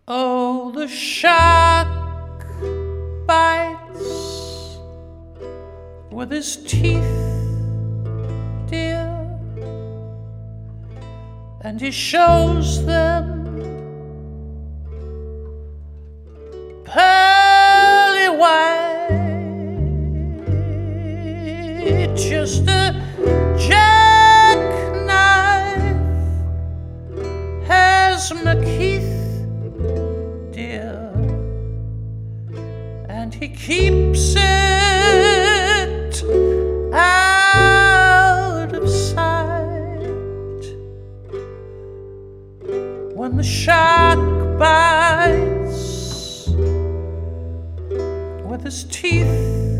Oh, the shark bites with his teeth, dear, and he shows them pearly white, just a jackknife has McKeith, dear, and he keeps it out of sight. When the shark bites with his teeth,